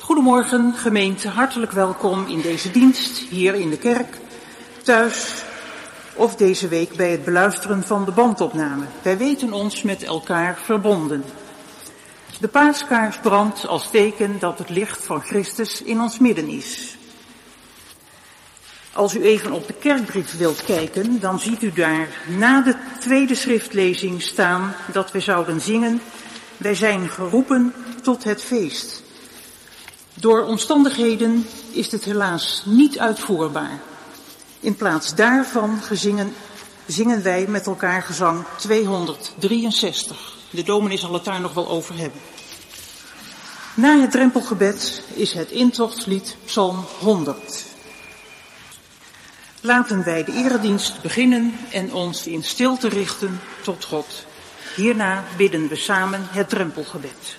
Goedemorgen gemeente, hartelijk welkom in deze dienst, hier in de kerk, thuis of deze week bij het beluisteren van de bandopname. Wij weten ons met elkaar verbonden. De paaskaars brandt als teken dat het licht van Christus in ons midden is. Als u even op de kerkbrief wilt kijken, dan ziet u daar na de tweede schriftlezing staan dat we zouden zingen: wij zijn geroepen tot het feest. Door omstandigheden is het helaas niet uitvoerbaar. In plaats daarvan zingen wij met elkaar gezang 263. De dominee zal het daar nog wel over hebben. Na het drempelgebed is het intochtslied Psalm 100. Laten wij de eredienst beginnen en ons in stilte richten tot God. Hierna bidden we samen het drempelgebed.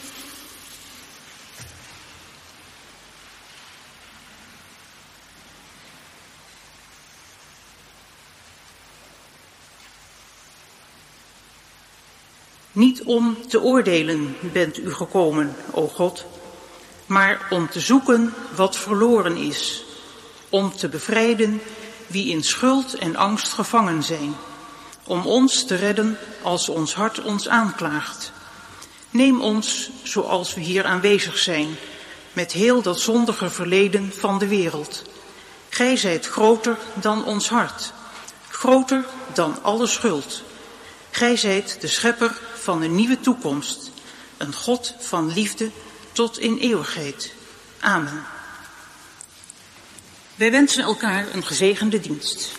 Niet om te oordelen bent u gekomen, o God, maar om te zoeken wat verloren is, om te bevrijden wie in schuld en angst gevangen zijn, om ons te redden als ons hart ons aanklaagt. Neem ons zoals we hier aanwezig zijn, met heel dat zondige verleden van de wereld. Gij zijt groter dan ons hart, groter dan alle schuld. Gij zijt de schepper van een nieuwe toekomst, een God van liefde tot in eeuwigheid. Amen. Wij wensen elkaar een gezegende dienst.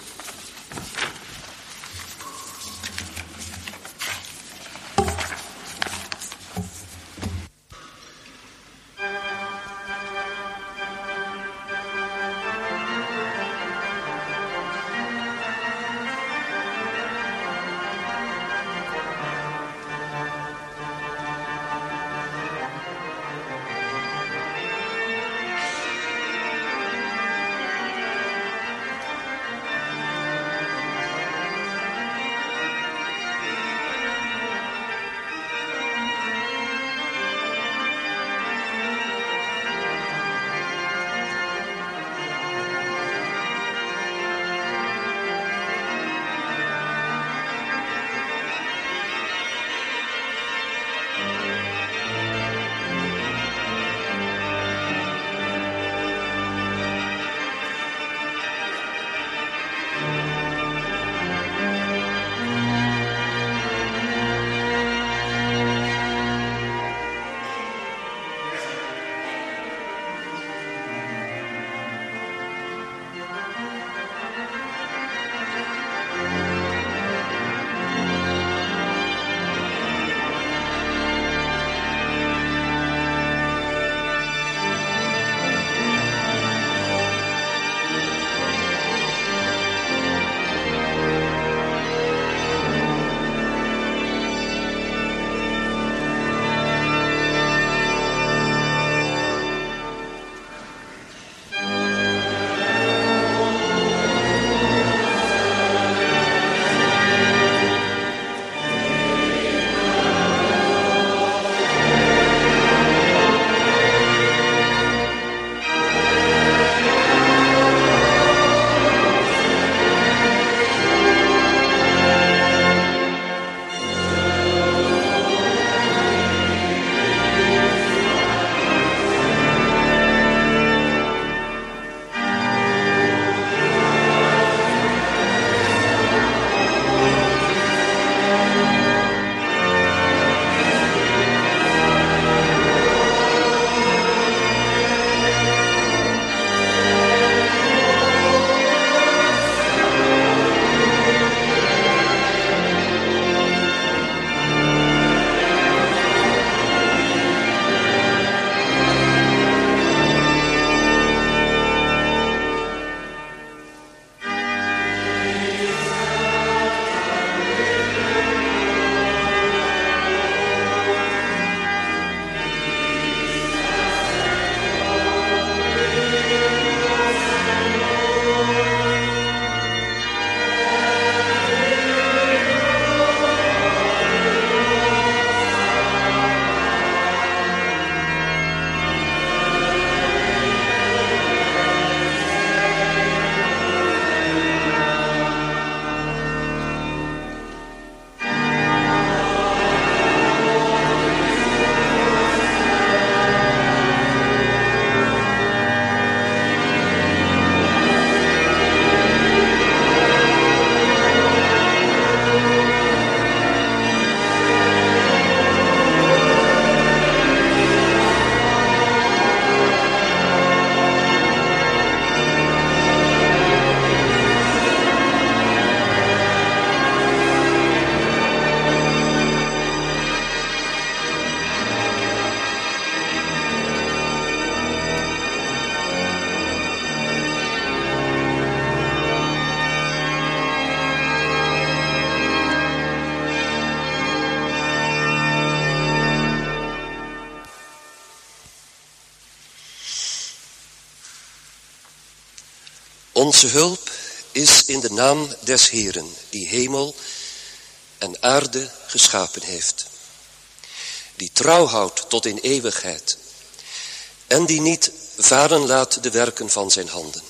Onze hulp is in de naam des Heeren, die hemel en aarde geschapen heeft. Die trouw houdt tot in eeuwigheid. En die niet varen laat de werken van zijn handen.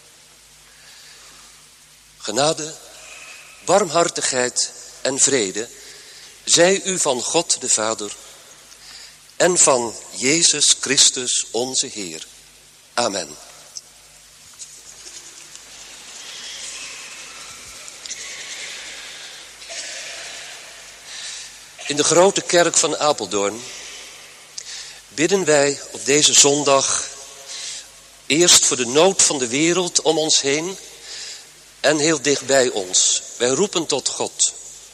Genade, barmhartigheid en vrede zij u van God de Vader en van Jezus Christus onze Heer. Amen. In de grote kerk van Apeldoorn bidden wij op deze zondag eerst voor de nood van de wereld om ons heen en heel dicht bij ons. Wij roepen tot God.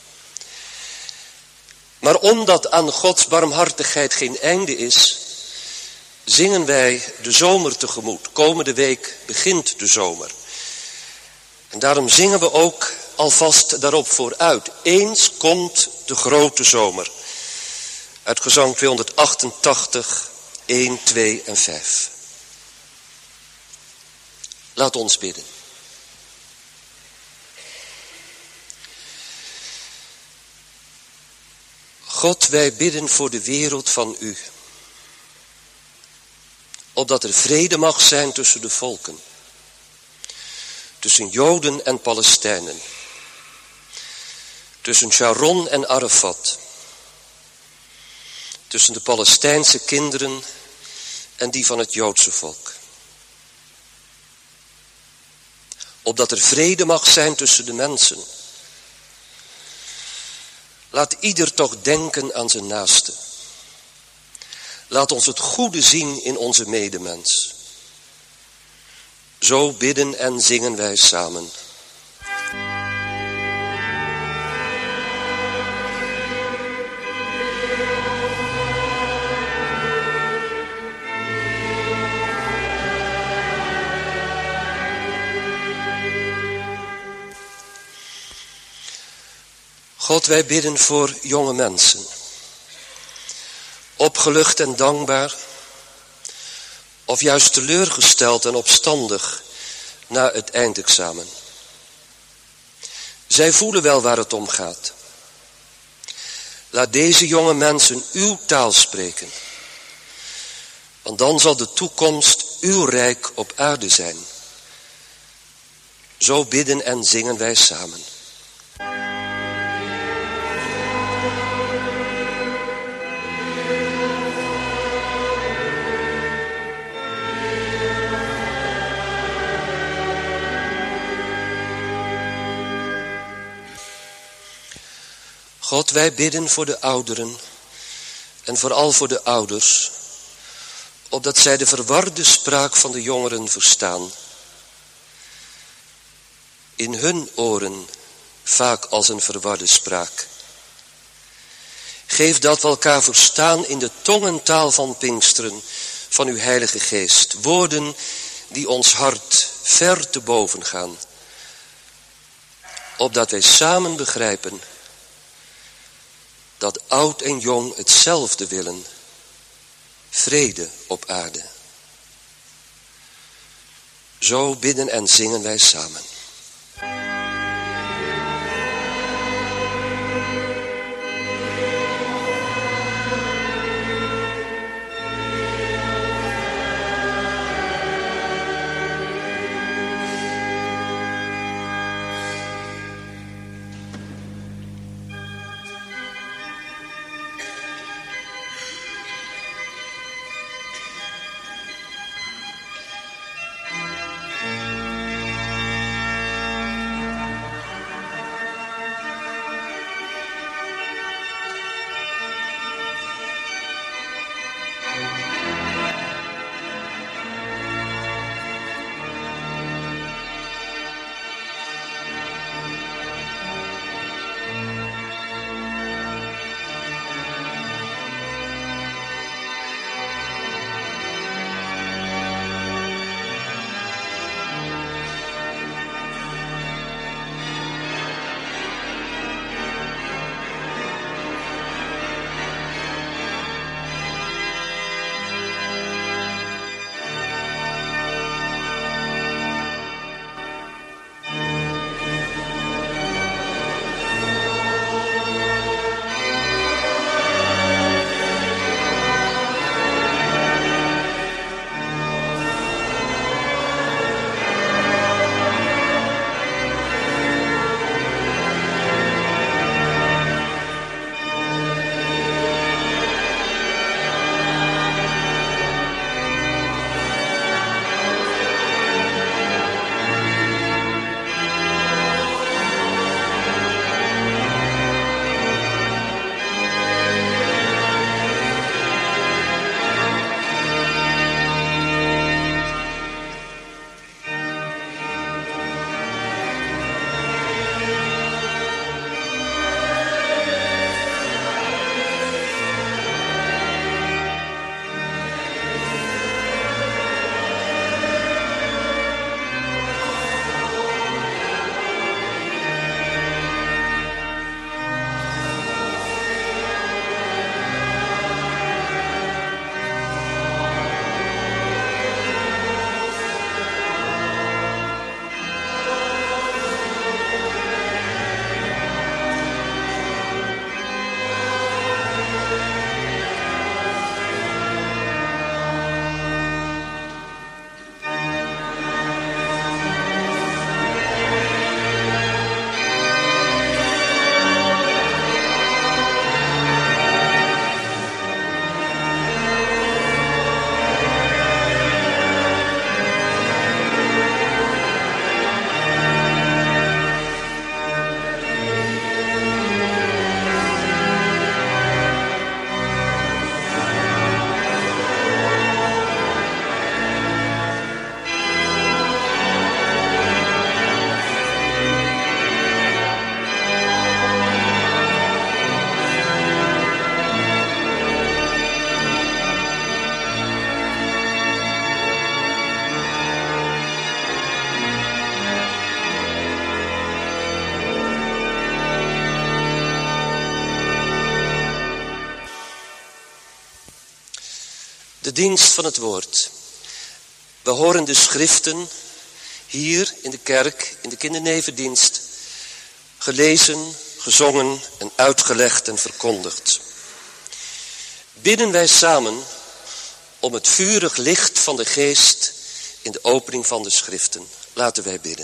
Maar omdat aan Gods barmhartigheid geen einde is, zingen wij de zomer tegemoet. Komende week begint de zomer. En daarom zingen we ook alvast daarop vooruit. Eens komt de grote zomer. Uit gezang 288, 1, 2 en 5. Laat ons bidden. God, wij bidden voor de wereld van u. Opdat er vrede mag zijn tussen de volken. Tussen Joden en Palestijnen. Tussen Sharon en Arafat. Tussen de Palestijnse kinderen en die van het Joodse volk. Opdat er vrede mag zijn tussen de mensen. Laat ieder toch denken aan zijn naaste. Laat ons het goede zien in onze medemens. Zo bidden en zingen wij samen. God, wij bidden voor jonge mensen. Opgelucht en dankbaar. Of juist teleurgesteld en opstandig na het eindexamen. Zij voelen wel waar het om gaat. Laat deze jonge mensen uw taal spreken. Want dan zal de toekomst uw rijk op aarde zijn. Zo bidden en zingen wij samen. God, wij bidden voor de ouderen en vooral voor de ouders, opdat zij de verwarde spraak van de jongeren verstaan. In hun oren vaak als een verwarde spraak. Geef dat we elkaar verstaan in de tongentaal van Pinksteren, van uw Heilige Geest. Woorden die ons hart ver te boven gaan. Opdat wij samen begrijpen dat oud en jong hetzelfde willen. Vrede op aarde. Zo bidden en zingen wij samen. de dienst van het woord. We horen de schriften hier in de kerk, in de kindernevendienst, gelezen, gezongen en uitgelegd en verkondigd. Bidden wij samen om het vurig licht van de geest in de opening van de schriften. Laten wij bidden.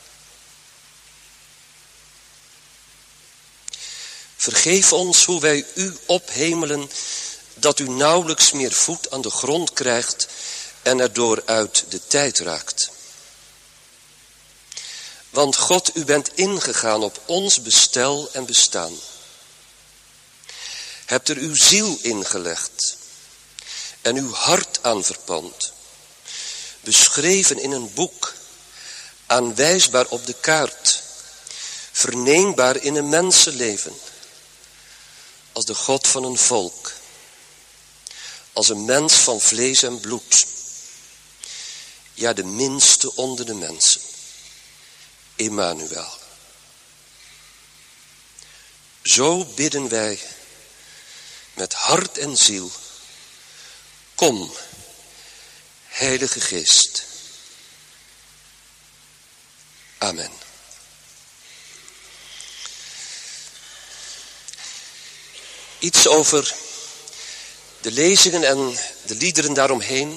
Vergeef ons hoe wij u ophemelen, dat u nauwelijks meer voet aan de grond krijgt en erdoor uit de tijd raakt. Want God, u bent ingegaan op ons bestel en bestaan. Hebt er uw ziel ingelegd en uw hart aan verpand. Beschreven in een boek, aanwijsbaar op de kaart, verneembaar in een mensenleven. Als de God van een volk, als een mens van vlees en bloed. Ja, de minste onder de mensen. Emmanuel. Zo bidden wij met hart en ziel. Kom, Heilige Geest. Amen. Iets over de lezingen en de liederen daaromheen.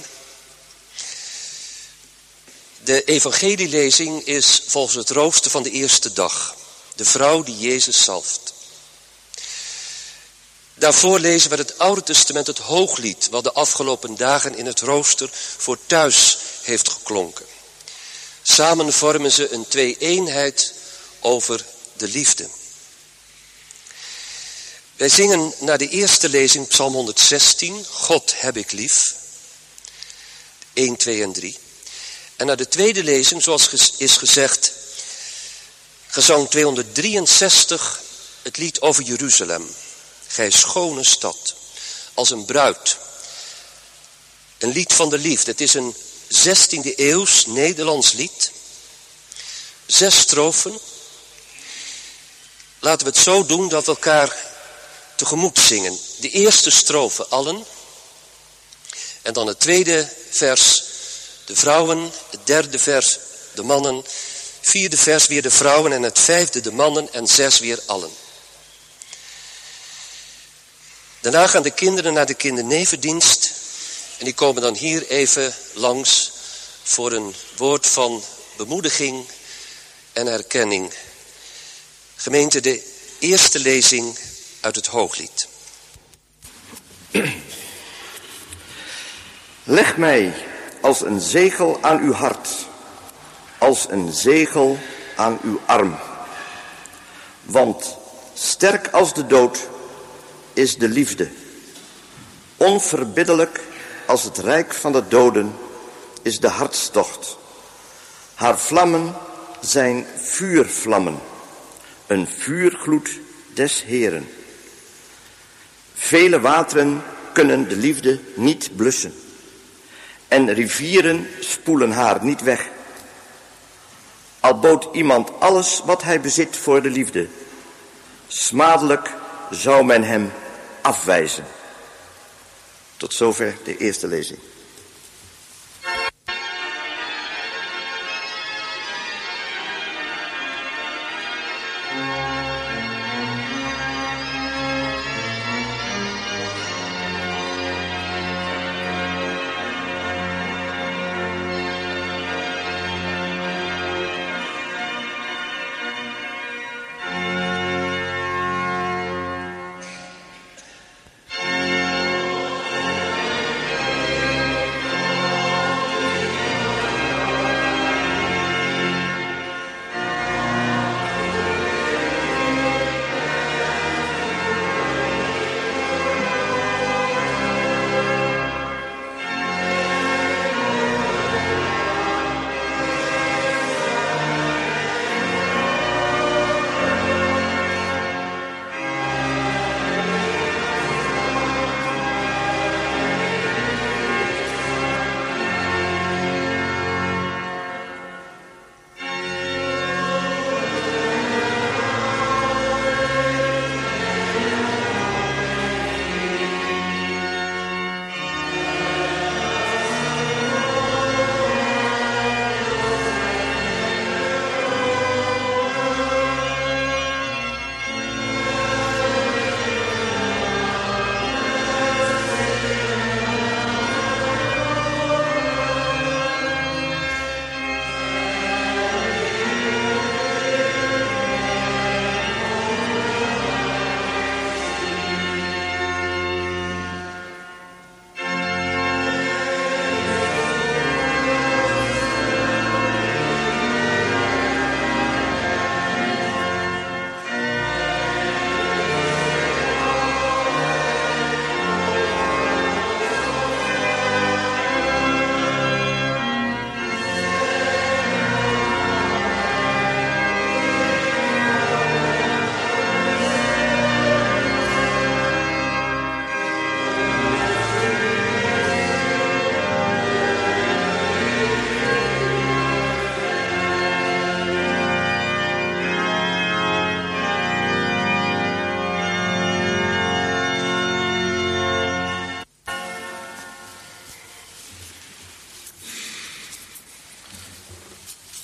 De evangelielezing is volgens het rooster van de eerste dag. De vrouw die Jezus zalft. Daarvoor lezen we het Oude Testament, het Hooglied, wat de afgelopen dagen in het rooster voor thuis heeft geklonken. Samen vormen ze een twee-eenheid over de liefde. Wij zingen naar de eerste lezing Psalm 116, God heb ik lief, 1, 2 en 3. En naar de tweede lezing, zoals is gezegd, gezang 263, het lied over Jeruzalem. Gij schone stad, als een bruid. Een lied van de liefde. Het is een 16e eeuws Nederlands lied. 6 strofen. Laten we het zo doen dat we elkaar tegemoet zingen. De eerste strofe allen. En dan het tweede vers de vrouwen. Het derde vers de mannen. Vierde vers weer de vrouwen. En het vijfde de mannen. En 6 weer allen. Daarna gaan de kinderen naar de kindernevendienst. En die komen dan hier even langs voor een woord van bemoediging en herkenning. Gemeente, de eerste lezing uit het Hooglied. Leg mij als een zegel aan uw hart, als een zegel aan uw arm. Want sterk als de dood is de liefde. Onverbiddelijk als het rijk van de doden is de hartstocht. Haar vlammen zijn vuurvlammen, een vuurgloed des Heeren. Vele wateren kunnen de liefde niet blussen. En rivieren spoelen haar niet weg. Al bood iemand alles wat hij bezit voor de liefde, smadelijk zou men hem afwijzen. Tot zover de eerste lezing.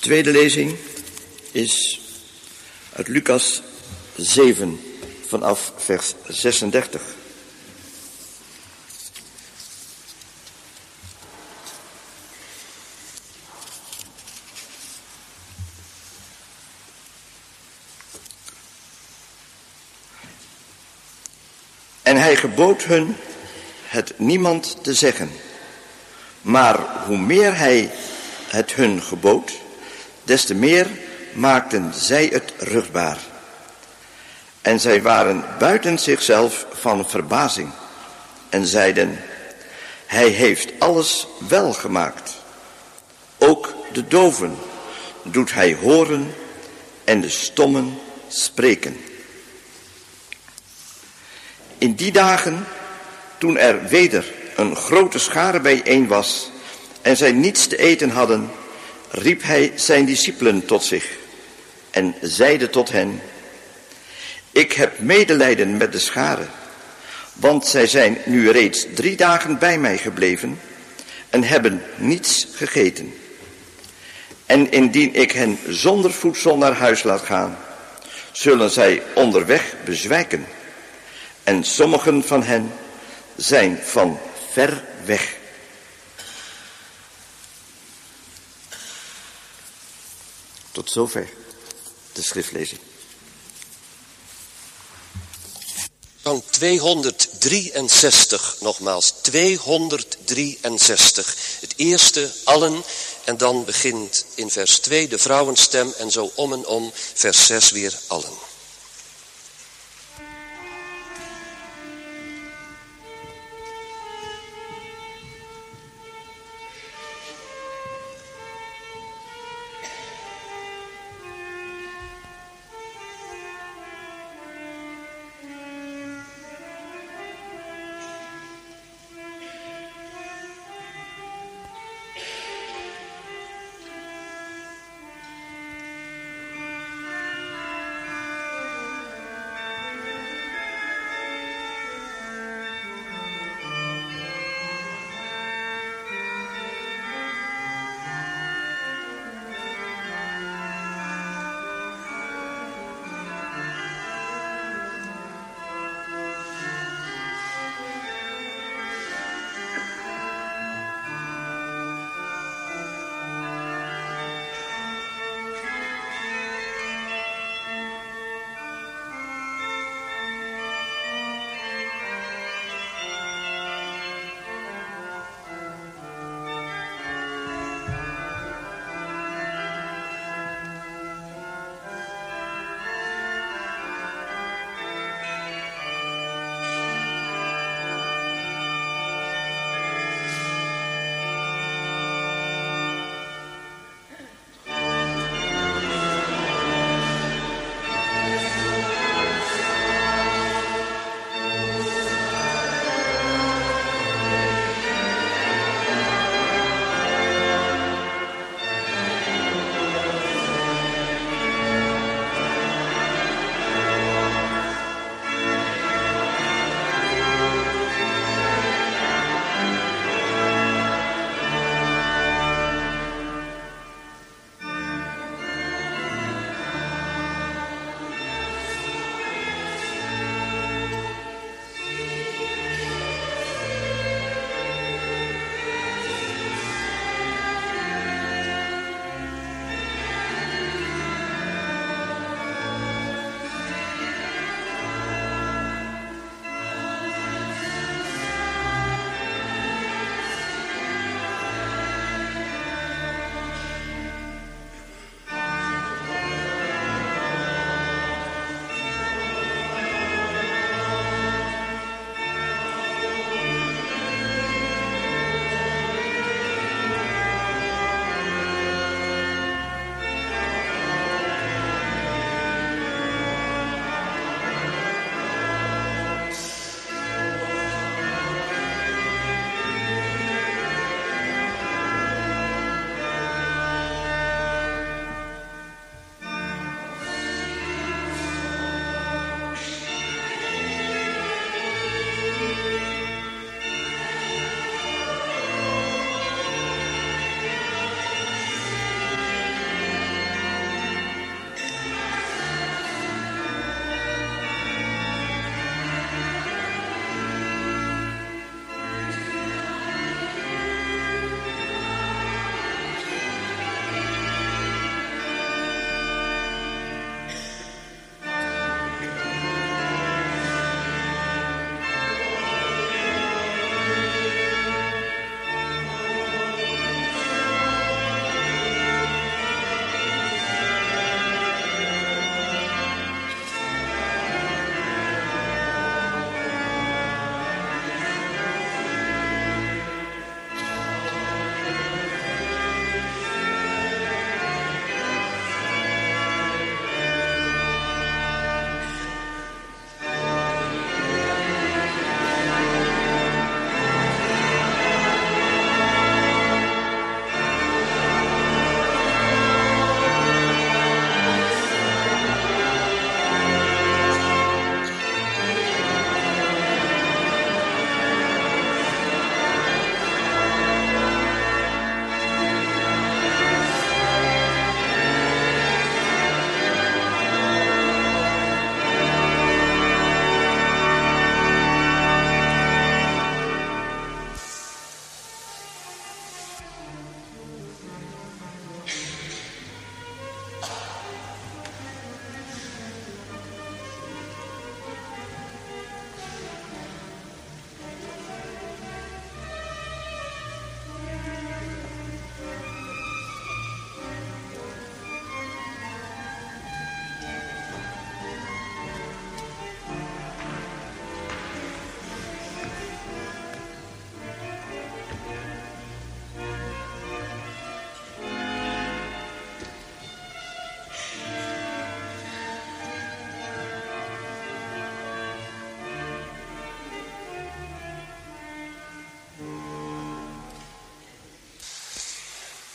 tweede lezing is uit Lucas 7 vanaf vers 36. En hij gebood hun het niemand te zeggen. Maar hoe meer hij het hun gebood, des te meer maakten zij het ruchtbaar. En zij waren buiten zichzelf van verbazing en zeiden: hij heeft alles wel gemaakt. Ook de doven doet hij horen en de stommen spreken. In die dagen, toen er weder een grote schare bijeen was en zij niets te eten hadden, riep hij zijn discipelen tot zich en zeide tot hen: ik heb medelijden met de schare, want zij zijn nu reeds 3 dagen bij mij gebleven en hebben niets gegeten. En indien ik hen zonder voedsel naar huis laat gaan, zullen zij onderweg bezwijken. En sommigen van hen zijn van ver weg. Tot zover de schriftlezing. Psalm 263, nogmaals, 263. Het eerste, allen, en dan begint in vers 2 de vrouwenstem en zo om en om, vers 6 weer allen.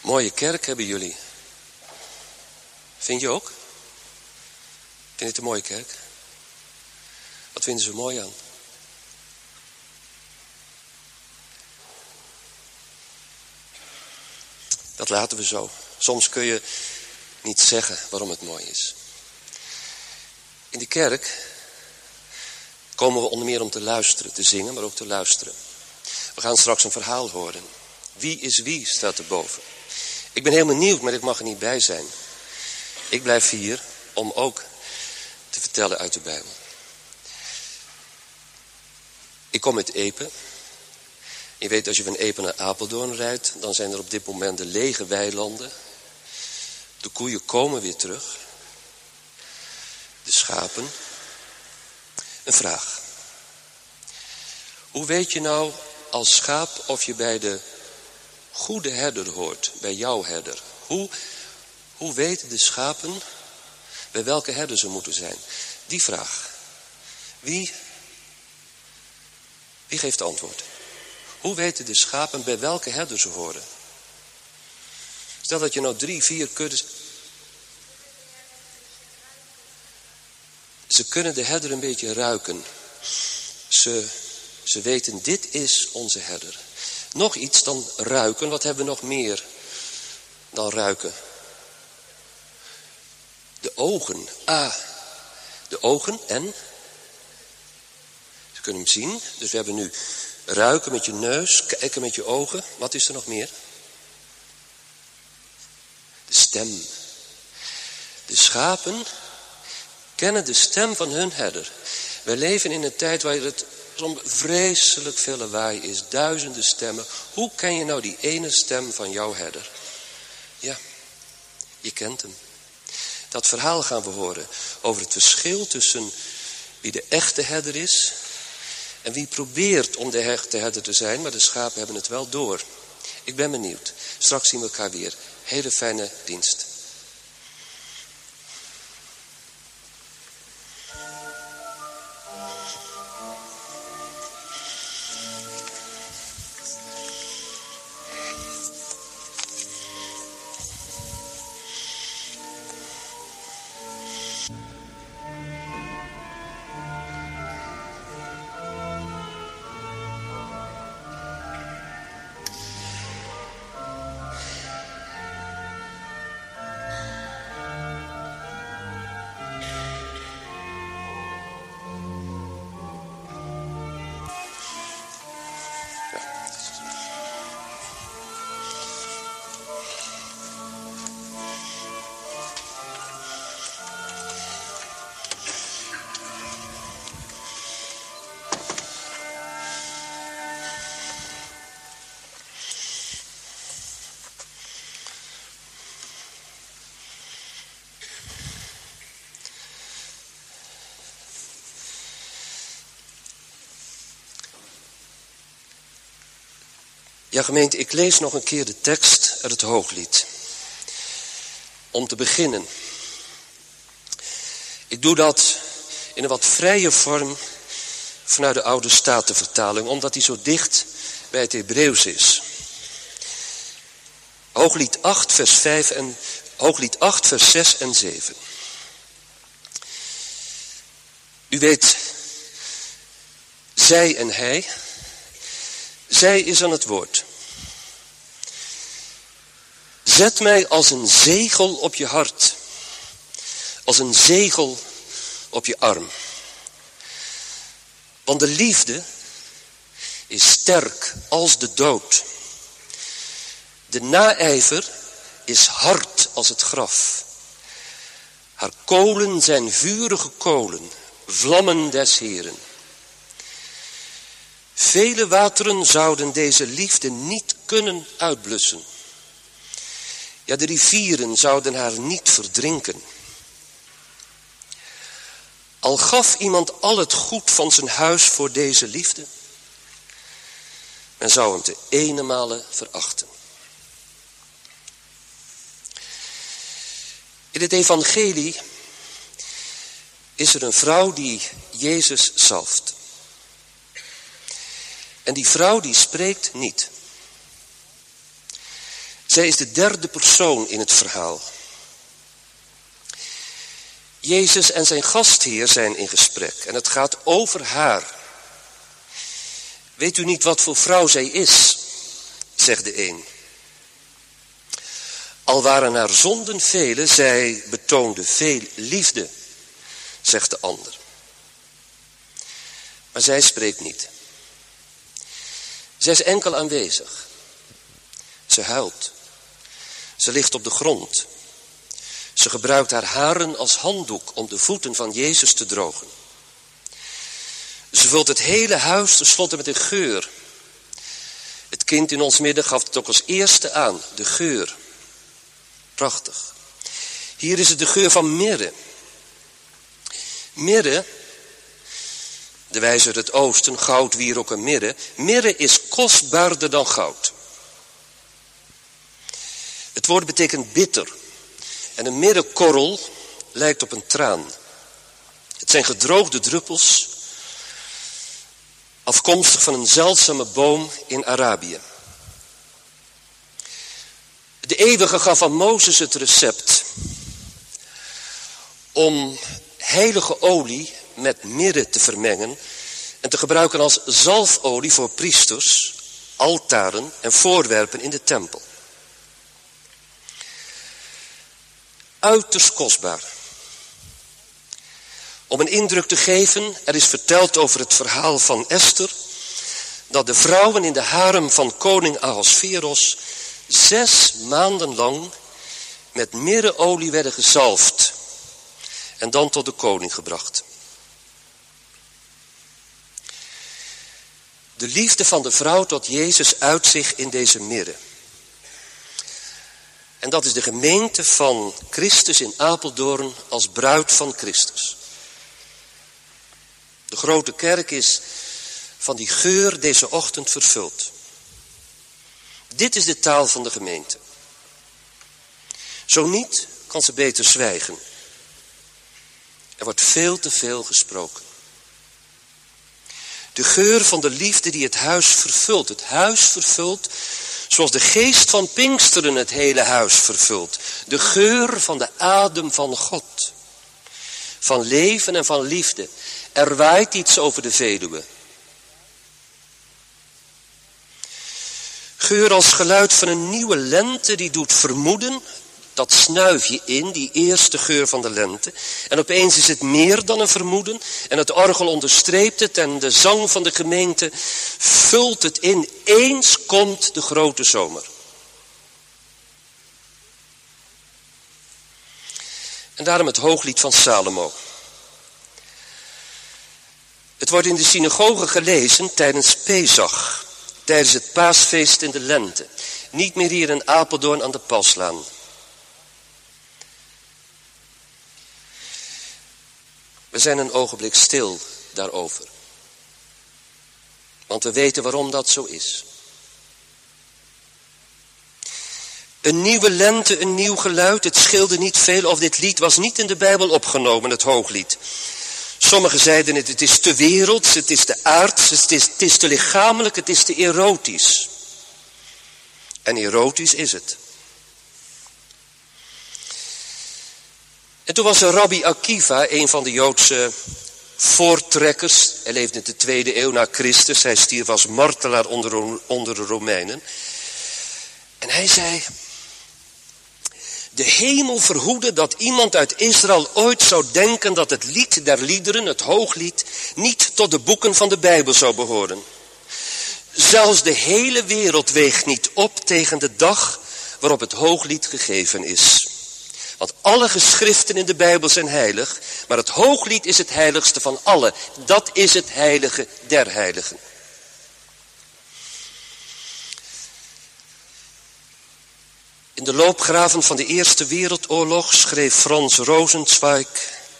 Mooie kerk hebben jullie. Vind je ook? Vind je het een mooie kerk? Wat vinden ze mooi aan? Dat laten we zo. Soms kun je niet zeggen waarom het mooi is. In de kerk komen we onder meer om te luisteren, te zingen, maar ook te luisteren. We gaan straks een verhaal horen. Wie is wie staat erboven. Ik ben heel benieuwd, maar ik mag er niet bij zijn. Ik blijf hier om ook te vertellen uit de Bijbel. Ik kom uit Epe. Je weet, als je van Epe naar Apeldoorn rijdt, dan zijn er op dit moment de lege weilanden. De koeien komen weer terug. De schapen. Een vraag. Hoe weet je nou als schaap of je bij de goede herder hoort, bij jouw herder? Hoe weten de schapen bij welke herder ze moeten zijn? Die vraag. Wie geeft antwoord? Hoe weten de schapen bij welke herder ze horen? Stel dat je nou 3, 4 kuddes... Ze kunnen de herder een beetje ruiken. Ze weten, dit is onze herder. Nog iets dan ruiken. Wat hebben we nog meer dan ruiken? De ogen. De ogen en? Ze kunnen hem zien. Dus we hebben nu ruiken met je neus, kijken met je ogen. Wat is er nog meer? De stem. De schapen kennen de stem van hun herder. Wij leven in een tijd waar het zo'n vreselijk veel lawaai is. Duizenden stemmen. Hoe ken je nou die ene stem van jouw herder? Ja, je kent hem. Dat verhaal gaan we horen over het verschil tussen wie de echte herder is en wie probeert om de echte herder te zijn, maar de schapen hebben het wel door. Ik ben benieuwd. Straks zien we elkaar weer. Hele fijne dienst. Ja, gemeente, ik lees nog een keer de tekst uit het Hooglied. Om te beginnen. Ik doe dat in een wat vrije vorm vanuit de Oude Statenvertaling, omdat die zo dicht bij het Hebreeuws is. Hooglied 8, vers 6 en 7. U weet, zij en hij. Zij is aan het woord. Zet mij als een zegel op je hart. Als een zegel op je arm. Want de liefde is sterk als de dood. De naijver is hard als het graf. Haar kolen zijn vurige kolen, vlammen des Heren. Vele wateren zouden deze liefde niet kunnen uitblussen. Ja, de rivieren zouden haar niet verdrinken. Al gaf iemand al het goed van zijn huis voor deze liefde, men zou hem te ene verachten. In het evangelie is er een vrouw die Jezus zalft. En die vrouw die spreekt niet. Zij is de derde persoon in het verhaal. Jezus en zijn gastheer zijn in gesprek en het gaat over haar. Weet u niet wat voor vrouw zij is, zegt de een. Al waren haar zonden vele, zij betoonde veel liefde, zegt de ander. Maar zij spreekt niet. Zij is enkel aanwezig. Ze huilt. Ze ligt op de grond. Ze gebruikt haar haren als handdoek om de voeten van Jezus te drogen. Ze vult het hele huis tenslotte met een geur. Het kind in ons midden gaf het ook als eerste aan, de geur. Prachtig. Hier is het de geur van mirre. Mirre, de wijze uit het oosten, goud, wierook en mirre. Mirre is kostbaarder dan goud. Het woord betekent bitter. En een mirrekorrel lijkt op een traan. Het zijn gedroogde druppels, afkomstig van een zeldzame boom in Arabië. De Eeuwige gaf aan Mozes het recept om heilige olie met mirre te vermengen en te gebruiken als zalfolie voor priesters, altaren en voorwerpen in de tempel. Uiterst kostbaar. Om een indruk te geven, er is verteld over het verhaal van Esther, dat de vrouwen in de harem van koning Ahasveros 6 maanden lang met mirreolie werden gezalfd en dan tot de koning gebracht. De liefde van de vrouw tot Jezus uit zich in deze mirre. En dat is de gemeente van Christus in Apeldoorn als bruid van Christus. De grote kerk is van die geur deze ochtend vervuld. Dit is de taal van de gemeente. Zo niet, kan ze beter zwijgen. Er wordt veel te veel gesproken. De geur van de liefde die het huis vervult. Het huis vervult zoals de geest van Pinksteren het hele huis vervult. De geur van de adem van God. Van leven en van liefde. Er waait iets over de Veluwe. Geur als geluid van een nieuwe lente die doet vermoeden. Dat snuif je in, die eerste geur van de lente. En opeens is het meer dan een vermoeden. En het orgel onderstreept het en de zang van de gemeente vult het in. Eens komt de grote zomer. En daarom het hooglied van Salomo. Het wordt in de synagoge gelezen tijdens Pesach. Tijdens het paasfeest in de lente. Niet meer hier in Apeldoorn aan de Paslaan. We zijn een ogenblik stil daarover. Want we weten waarom dat zo is. Een nieuwe lente, een nieuw geluid. Het scheelde niet veel of dit lied was niet in de Bijbel opgenomen, het hooglied. Sommigen zeiden het is te werelds, het is te aards, het is te lichamelijk, het is te erotisch. En erotisch is het. En toen was er Rabbi Akiva, een van de Joodse voortrekkers. Hij leefde in de 2e eeuw na Christus. Hij stierf als martelaar onder de Romeinen. En hij zei: de hemel verhoede dat iemand uit Israël ooit zou denken dat het lied der liederen, het hooglied, niet tot de boeken van de Bijbel zou behoren. Zelfs de hele wereld weegt niet op tegen de dag waarop het hooglied gegeven is. Want alle geschriften in de Bijbel zijn heilig, maar het hooglied is het heiligste van alle. Dat is het heilige der heiligen. In de loopgraven van de Eerste Wereldoorlog schreef Frans Rosenzweig: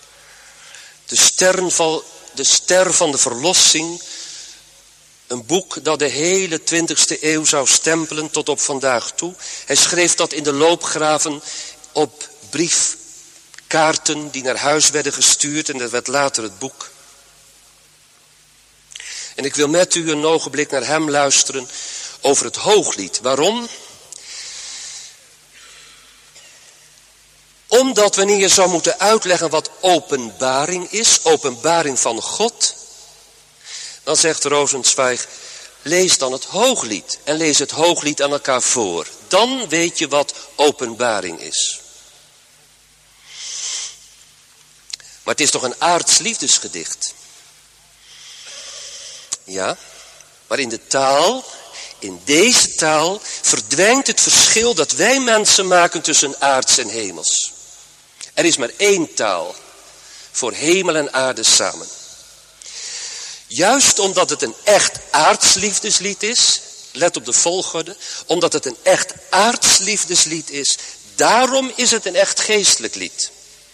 de ster van de verlossing, een boek dat de hele 20e eeuw zou stempelen tot op vandaag toe. Hij schreef dat in de loopgraven op briefkaarten die naar huis werden gestuurd en dat werd later het boek. En ik wil met u een ogenblik naar hem luisteren over het hooglied. Waarom? Omdat wanneer je zou moeten uitleggen wat openbaring is, openbaring van God, dan zegt Rosenzweig, lees dan het Hooglied en lees het Hooglied aan elkaar voor. Dan weet je wat openbaring is. Maar het is toch een aards liefdesgedicht? Ja, maar in de taal, in deze taal, verdwijnt het verschil dat wij mensen maken tussen aards en hemels. Er is maar één taal voor hemel en aarde samen. Juist omdat het een echt aards liefdeslied is, let op de volgorde, omdat het een echt aards liefdeslied is, daarom is het een echt geestelijk lied.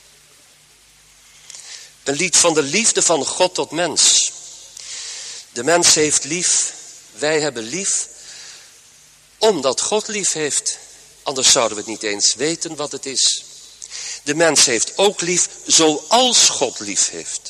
Een lied van de liefde van God tot mens. De mens heeft lief, wij hebben lief, omdat God lief heeft. Anders zouden we het niet eens weten wat het is. De mens heeft ook lief zoals God lief heeft.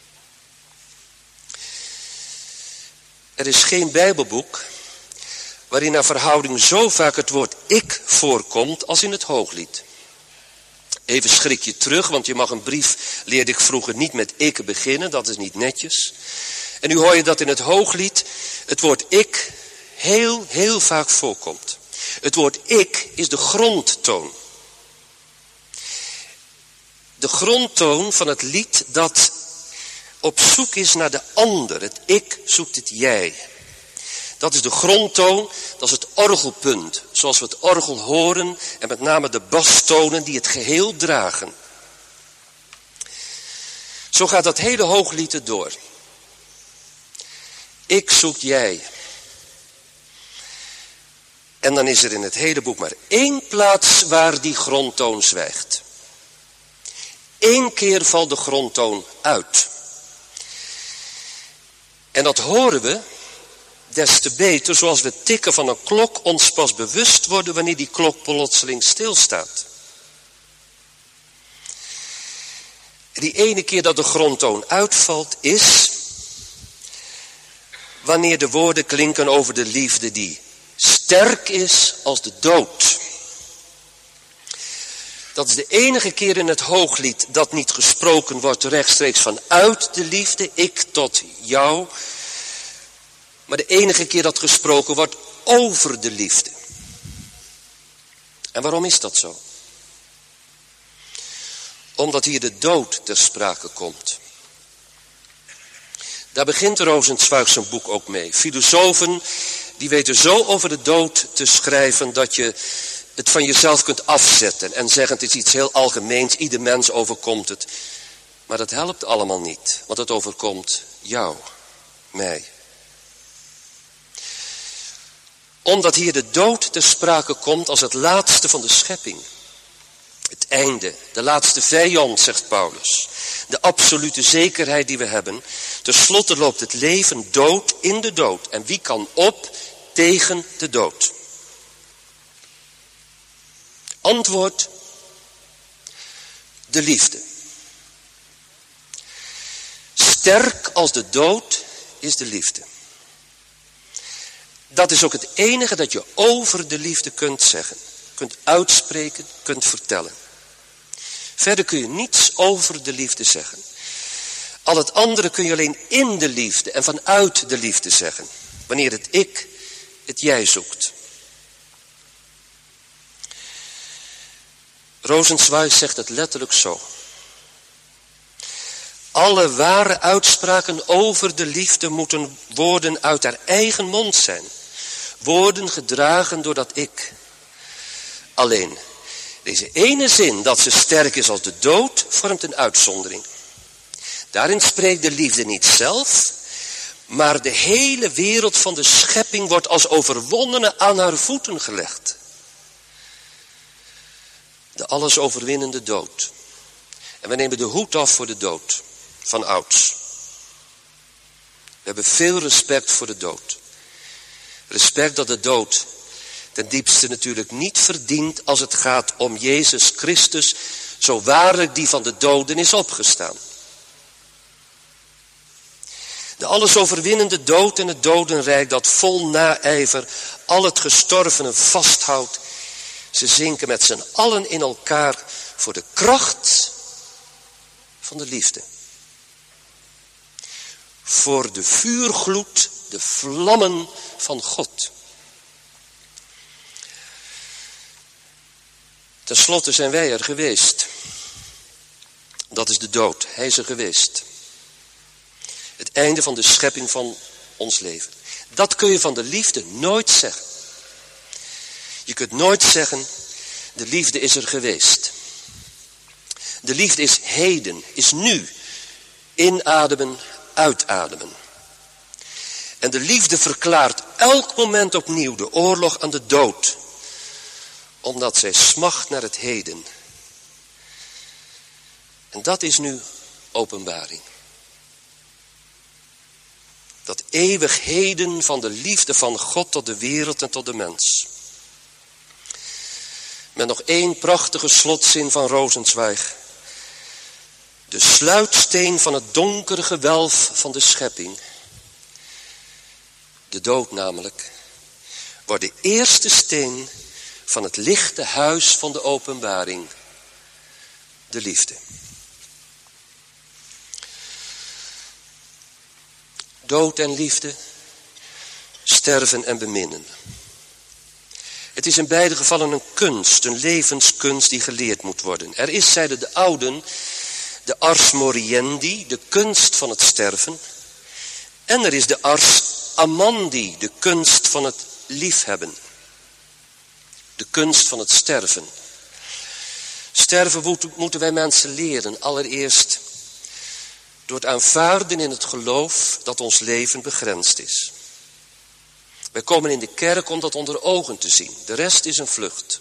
Er is geen Bijbelboek waarin naar verhouding zo vaak het woord ik voorkomt als in het Hooglied. Even schrik je terug, want je mag een brief, leerde ik vroeger, niet met ik beginnen, dat is niet netjes. En nu hoor je dat in het Hooglied het woord ik heel vaak voorkomt. Het woord ik is de grondtoon. De grondtoon van het lied dat op zoek is naar de ander. Het ik zoekt het jij. Dat is de grondtoon, dat is het orgelpunt. Zoals we het orgel horen en met name de bastonen die het geheel dragen. Zo gaat dat hele Hooglied erdoor. Ik zoek jij. En dan is er in het hele boek maar één plaats waar die grondtoon zwijgt. Eén keer valt de grondtoon uit. En dat horen we des te beter zoals we het tikken van een klok ons pas bewust worden wanneer die klok plotseling stilstaat. Die ene keer dat de grondtoon uitvalt is wanneer de woorden klinken over de liefde die sterk is als de dood. Dat is de enige keer in het Hooglied dat niet gesproken wordt rechtstreeks vanuit de liefde, ik tot jou. Maar de enige keer dat gesproken wordt over de liefde. En waarom is dat zo? Omdat hier de dood ter sprake komt. Daar begint Rosenzweig zijn boek ook mee. Filosofen die weten zo over de dood te schrijven dat je het van jezelf kunt afzetten en zeggen het is iets heel algemeens, ieder mens overkomt het. Maar dat helpt allemaal niet, want het overkomt jou, mij. Omdat hier de dood ter sprake komt als het laatste van de schepping. Het einde, de laatste vijand, zegt Paulus. De absolute zekerheid die we hebben. Ten slotte loopt het leven dood in de dood. En wie kan op tegen de dood? Antwoord, de liefde. Sterk als de dood is de liefde. Dat is ook het enige dat je over de liefde kunt zeggen. Kunt uitspreken, kunt vertellen. Verder kun je niets over de liefde zeggen. Al het andere kun je alleen in de liefde en vanuit de liefde zeggen. Wanneer het ik, het jij zoekt. Rosenzweig zegt het letterlijk zo. Alle ware uitspraken over de liefde moeten woorden uit haar eigen mond zijn. Woorden gedragen door dat ik. Alleen, deze ene zin dat ze sterk is als de dood, vormt een uitzondering. Daarin spreekt de liefde niet zelf, maar de hele wereld van de schepping wordt als overwonnene aan haar voeten gelegd. De alles overwinnende dood. En we nemen de hoed af voor de dood, van ouds. We hebben veel respect voor de dood. Respect dat de dood ten diepste natuurlijk niet verdient als het gaat om Jezus Christus, zo waarlijk die van de doden is opgestaan. De alles overwinnende dood en het dodenrijk dat vol naijver al het gestorvene vasthoudt. Ze zinken met z'n allen in elkaar voor de kracht van de liefde. Voor de vuurgloed, de vlammen van God. Ten slotte zijn wij er geweest. Dat is de dood. Hij is er geweest. Het einde van de schepping van ons leven. Dat kun je van de liefde nooit zeggen. Je kunt nooit zeggen, de liefde is er geweest. De liefde is heden, is nu. Inademen, uitademen. En de liefde verklaart elk moment opnieuw de oorlog aan de dood. Omdat zij smacht naar het heden. En dat is nu openbaring. Dat eeuwig heden van de liefde van God tot de wereld en tot de mens. Met nog één prachtige slotzin van Rosenzweig. De sluitsteen van het donkere gewelf van de schepping. De dood namelijk. Wordt de eerste steen van het lichte huis van de openbaring. De liefde. Dood en liefde, sterven en beminnen. Het is in beide gevallen een kunst, een levenskunst die geleerd moet worden. Er is, zeiden de ouden, de ars moriendi, de kunst van het sterven. En er is de ars amandi, de kunst van het liefhebben. De kunst van het sterven. Sterven moeten wij mensen leren, allereerst door het aanvaarden in het geloof dat ons leven begrensd is. Wij komen in de kerk om dat onder ogen te zien. De rest is een vlucht.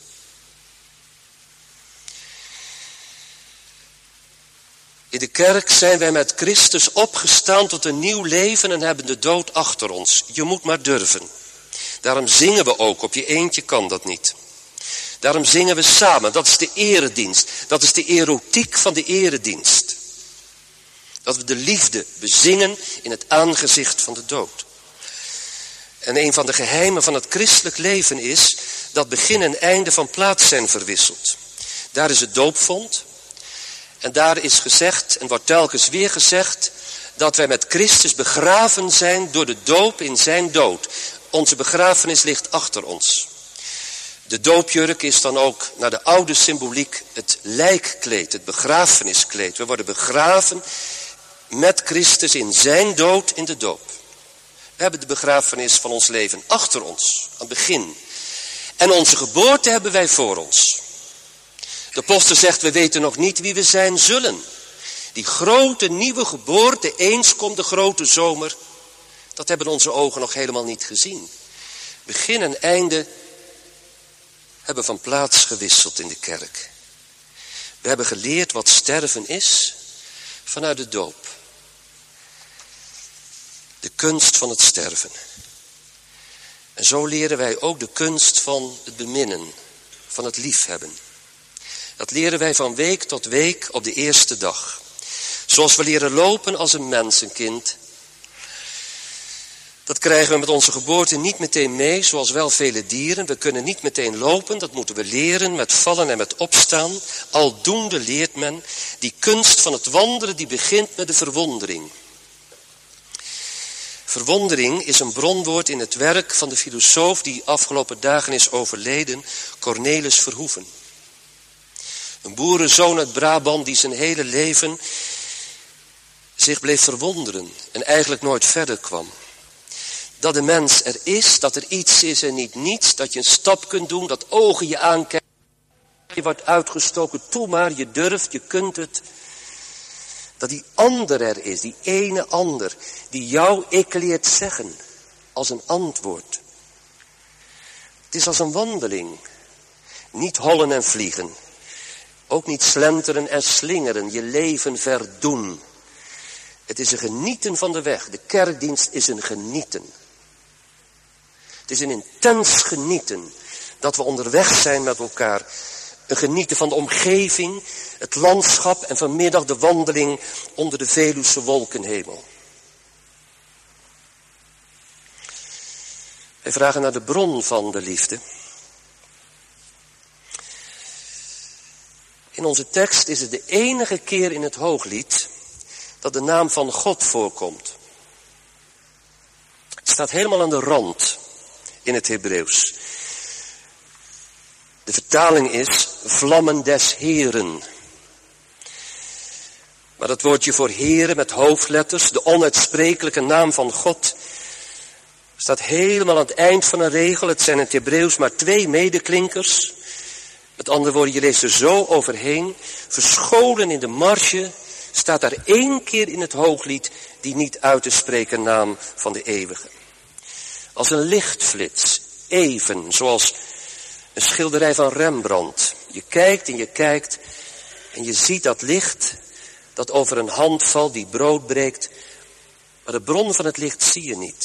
In de kerk zijn wij met Christus opgestaan tot een nieuw leven en hebben de dood achter ons. Je moet maar durven. Daarom zingen we ook. Op je eentje kan dat niet. Daarom zingen we samen. Dat is de eredienst. Dat is de erotiek van de eredienst. Dat we de liefde bezingen in het aangezicht van de dood. En een van de geheimen van het christelijk leven is dat begin en einde van plaats zijn verwisseld. Daar is het doopvond. En daar is gezegd, en wordt telkens weer gezegd, dat wij met Christus begraven zijn door de doop in zijn dood. Onze begrafenis ligt achter ons. De doopjurk is dan ook naar de oude symboliek het lijkkleed, het begrafeniskleed. We worden begraven met Christus in zijn dood in de doop. We hebben de begrafenis van ons leven achter ons, aan het begin. En onze geboorte hebben wij voor ons. De apostel zegt, we weten nog niet wie we zijn zullen. Die grote nieuwe geboorte, eens komt de grote zomer. Dat hebben onze ogen nog helemaal niet gezien. Begin en einde hebben van plaats gewisseld in de kerk. We hebben geleerd wat sterven is vanuit de doop. De kunst van het sterven. En zo leren wij ook de kunst van het beminnen, van het liefhebben. Dat leren wij van week tot week op de eerste dag. Zoals we leren lopen als een mensenkind. Dat krijgen we met onze geboorte niet meteen mee, zoals wel vele dieren. We kunnen niet meteen lopen, dat moeten we leren met vallen en met opstaan. Aldoende leert men die kunst van het wandelen die begint met de verwondering. Verwondering is een bronwoord in het werk van de filosoof die afgelopen dagen is overleden, Cornelis Verhoeven. Een boerenzoon uit Brabant die zijn hele leven zich bleef verwonderen en eigenlijk nooit verder kwam. Dat de mens er is, dat er iets is en niet niets, dat je een stap kunt doen, dat ogen je aankijken, je wordt uitgestoken, toe maar, je durft, je kunt het. Dat die ander er is, die ene ander, die jou ik leert zeggen, als een antwoord. Het is als een wandeling, niet hollen en vliegen, ook niet slenteren en slingeren, je leven verdoen. Het is een genieten van de weg, de kerkdienst is een genieten. Het is een intens genieten dat we onderweg zijn met elkaar. Een genieten van de omgeving, het landschap en vanmiddag de wandeling onder de Veluwse wolkenhemel. Wij vragen naar de bron van de liefde. In onze tekst is het de enige keer in het Hooglied dat de naam van God voorkomt. Het staat helemaal aan de rand in het Hebreeuws. De vertaling is vlammen des Heren. Maar dat woordje voor Heren met hoofdletters, de onuitsprekelijke naam van God, staat helemaal aan het eind van een regel. Het zijn in het Hebreeuws maar 2 medeklinkers. Met andere woorden, je leest er zo overheen. Verscholen in de marge staat daar 1 keer in het Hooglied die niet uit te spreken naam van de Eeuwige. Als een lichtflits, even, zoals een schilderij van Rembrandt. Je kijkt en je ziet dat licht dat over een hand valt die brood breekt. Maar de bron van het licht zie je niet.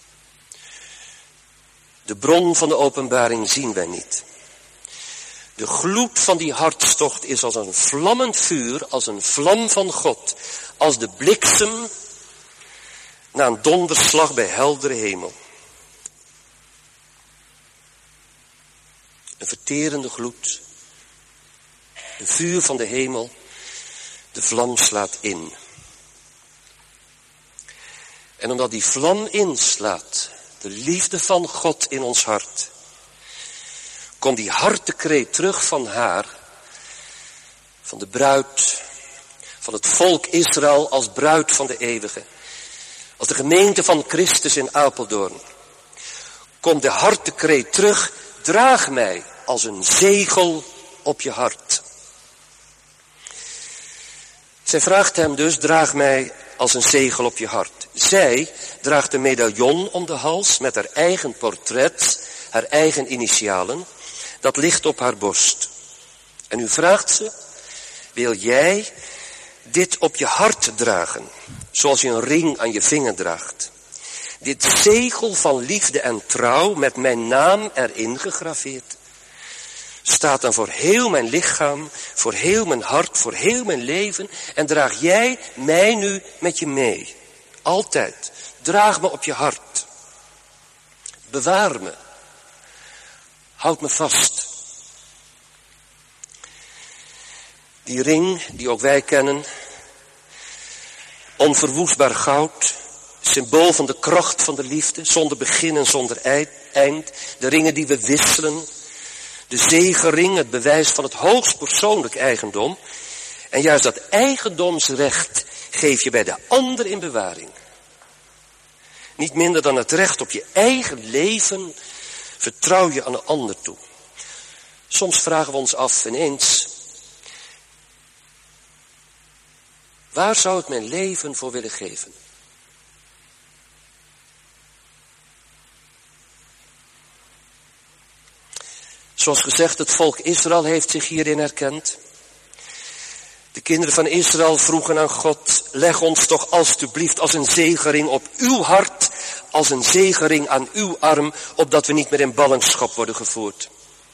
De bron van de openbaring zien wij niet. De gloed van die hartstocht is als een vlammend vuur, als een vlam van God. Als de bliksem na een donderslag bij heldere hemel. Een verterende gloed. Een vuur van de hemel. De vlam slaat in. En omdat die vlam inslaat, de liefde van God in ons hart, komt die hartekreet terug van haar, van de bruid, van het volk Israël als bruid van de Eeuwige, als de gemeente van Christus in Apeldoorn. Komt de hartekreet terug, draag mij als een zegel op je hart. Zij vraagt hem dus, draag mij als een zegel op je hart. Zij draagt een medaillon om de hals met haar eigen portret, haar eigen initialen. Dat ligt op haar borst. En nu vraagt ze, wil jij dit op je hart dragen, zoals je een ring aan je vinger draagt? Dit zegel van liefde en trouw met mijn naam erin gegraveerd. Staat dan voor heel mijn lichaam, voor heel mijn hart, voor heel mijn leven. En draag jij mij nu met je mee. Altijd. Draag me op je hart. Bewaar me. Houd me vast. Die ring die ook wij kennen. Onverwoestbaar goud. Symbool van de kracht van de liefde. Zonder begin en zonder eind. De ringen die we wisselen. De zegenring, het bewijs van het hoogst persoonlijk eigendom. En juist dat eigendomsrecht geef je bij de ander in bewaring. Niet minder dan het recht op je eigen leven vertrouw je aan een ander toe. Soms vragen we ons af ineens, waar zou ik mijn leven voor willen geven? Zoals gezegd, het volk Israël heeft zich hierin herkend. De kinderen van Israël vroegen aan God, leg ons toch alstublieft als een zegenring op uw hart, als een zegenring aan uw arm, opdat we niet meer in ballingschap worden gevoerd.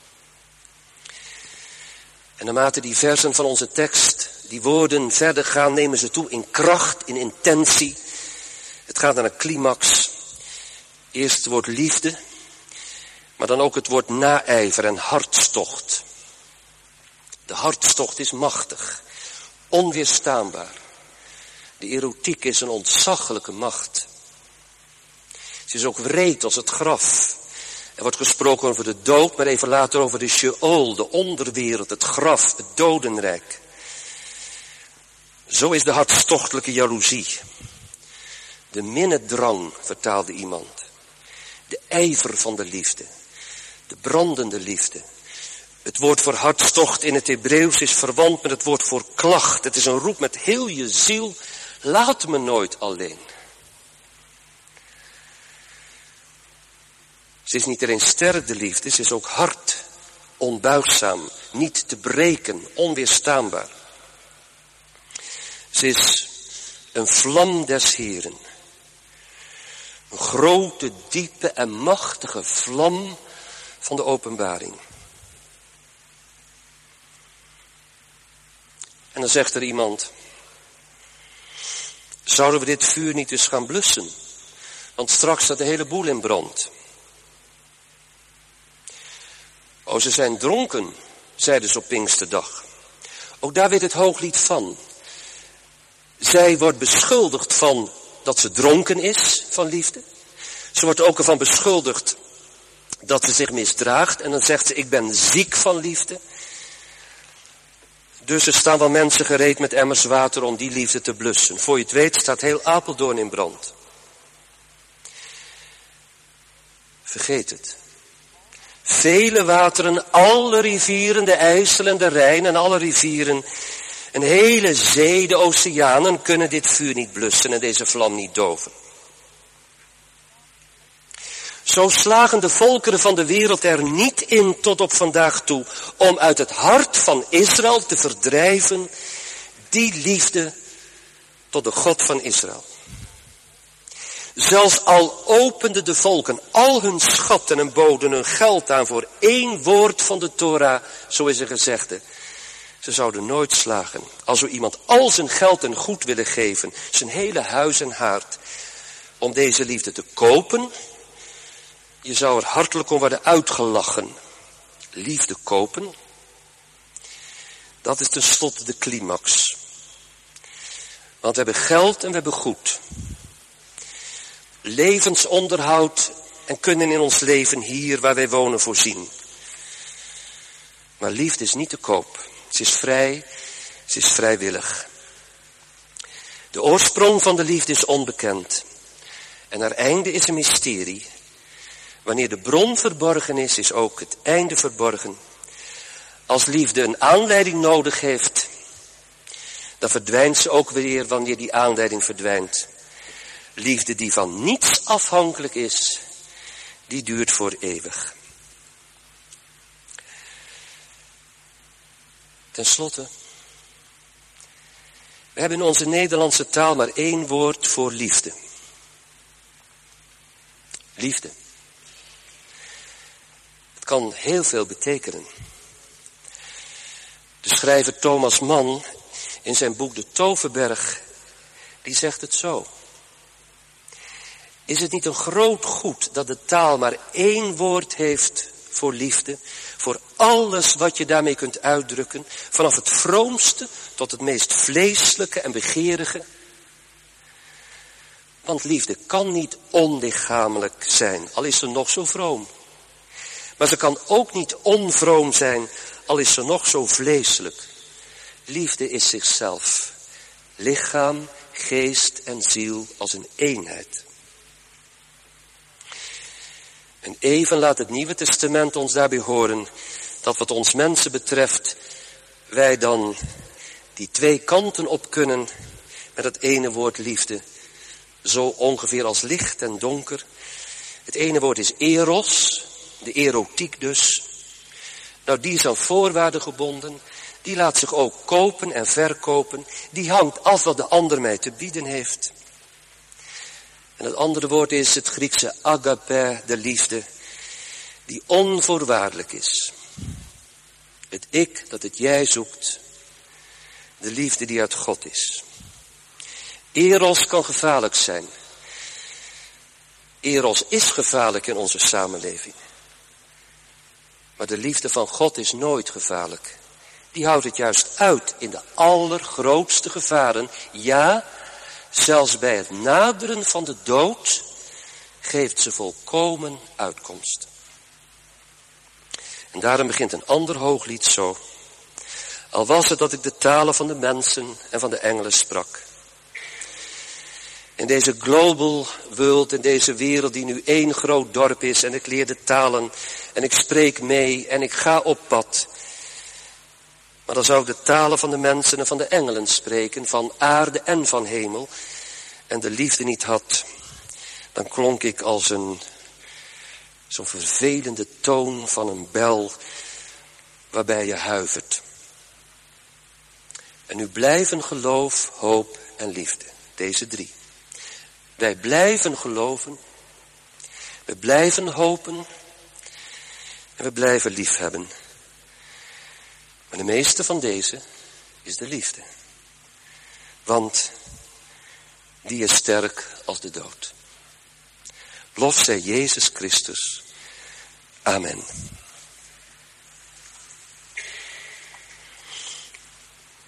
En naarmate die versen van onze tekst, die woorden verder gaan, nemen ze toe in kracht, in intentie. Het gaat naar een climax. Eerst het woord liefde. Maar dan ook het woord naijver en hartstocht. De hartstocht is machtig, onweerstaanbaar. De erotiek is een ontzaglijke macht. Ze is ook wreed als het graf. Er wordt gesproken over de dood, maar even later over de Sheol, de onderwereld, het graf, het dodenrijk. Zo is de hartstochtelijke jaloezie. De minnedrang, vertaalde iemand. De ijver van de liefde. De brandende liefde. Het woord voor hartstocht in het Hebreeuws is verwant met het woord voor klacht. Het is een roep met heel je ziel. Laat me nooit alleen. Ze is niet alleen sterk de liefde, ze is ook hard, onbuigzaam, niet te breken, onweerstaanbaar. Ze is een vlam des Heren. Een grote, diepe en machtige vlam van de openbaring. En dan zegt er iemand, zouden we dit vuur niet eens gaan blussen? Want straks staat de hele boel in brand. Oh, ze zijn dronken, zeiden ze op Pinksterdag. Ook daar weet het Hooglied van. Zij wordt beschuldigd van dat ze dronken is van liefde. Ze wordt ook ervan beschuldigd dat ze zich misdraagt. En dan zegt ze, ik ben ziek van liefde. Dus er staan wel mensen gereed met emmers water om die liefde te blussen. Voor je het weet staat heel Apeldoorn in brand. Vergeet het. Vele wateren, alle rivieren, de IJssel en de Rijn en alle rivieren, een hele zee, de oceanen kunnen dit vuur niet blussen en deze vlam niet doven. Zo slagen de volkeren van de wereld er niet in tot op vandaag toe om uit het hart van Israël te verdrijven die liefde tot de God van Israël. Zelfs al openden de volken al hun schatten en boden hun geld aan voor 1 woord van de Torah, zo is er gezegde. Ze zouden nooit slagen. Als zo iemand al zijn geld en goed willen geven, zijn hele huis en haard, om deze liefde te kopen, je zou er hartelijk om worden uitgelachen. Liefde kopen, dat is tenslotte de climax. Want we hebben geld en we hebben goed. Levensonderhoud en kunnen in ons leven hier waar wij wonen voorzien. Maar liefde is niet te koop. Ze is vrij, ze is vrijwillig. De oorsprong van de liefde is onbekend. En haar einde is een mysterie. Wanneer de bron verborgen is, is ook het einde verborgen. Als liefde een aanleiding nodig heeft, dan verdwijnt ze ook weer wanneer die aanleiding verdwijnt. Liefde die van niets afhankelijk is, die duurt voor eeuwig. Ten slotte, we hebben in onze Nederlandse taal maar 1 woord voor liefde. Liefde. Het kan heel veel betekenen. De schrijver Thomas Mann in zijn boek De Toverberg, die zegt het zo. Is het niet een groot goed dat de taal maar 1 woord heeft voor liefde? Voor alles wat je daarmee kunt uitdrukken. Vanaf het vroomste tot het meest vleeselijke en begeerige. Want liefde kan niet onlichamelijk zijn, al is ze nog zo vroom. Maar ze kan ook niet onvroom zijn, al is ze nog zo vleeselijk. Liefde is zichzelf. Lichaam, geest en ziel als een eenheid. En even laat het Nieuwe Testament ons daarbij horen dat wat ons mensen betreft wij dan die 2 kanten op kunnen met het ene woord liefde. Zo ongeveer als licht en donker. Het ene woord is eros, de erotiek dus. Nou, die is aan voorwaarden gebonden. Die laat zich ook kopen en verkopen. Die hangt af wat de ander mij te bieden heeft. En het andere woord is het Griekse agape, de liefde, die onvoorwaardelijk is. Het ik dat het jij zoekt, de liefde die uit God is. Eros kan gevaarlijk zijn. Eros is gevaarlijk in onze samenleving. Maar de liefde van God is nooit gevaarlijk. Die houdt het juist uit in de allergrootste gevaren. Ja, zelfs bij het naderen van de dood geeft ze volkomen uitkomst. En daarom begint een ander hooglied zo. Al was het dat ik de talen van de mensen en van de engelen sprak. In deze global world, in deze wereld die nu 1 groot dorp is en ik leer de talen en ik spreek mee en ik ga op pad. Maar dan zou ik de talen van de mensen en van de engelen spreken, van aarde en van hemel, en de liefde niet had, dan klonk ik als zo'n vervelende toon van een bel waarbij je huivert. En nu blijven geloof, hoop en liefde, deze 3. Wij blijven geloven, we blijven hopen en we blijven liefhebben. Maar de meeste van deze is de liefde. Want die is sterk als de dood. Lof zij Jezus Christus. Amen.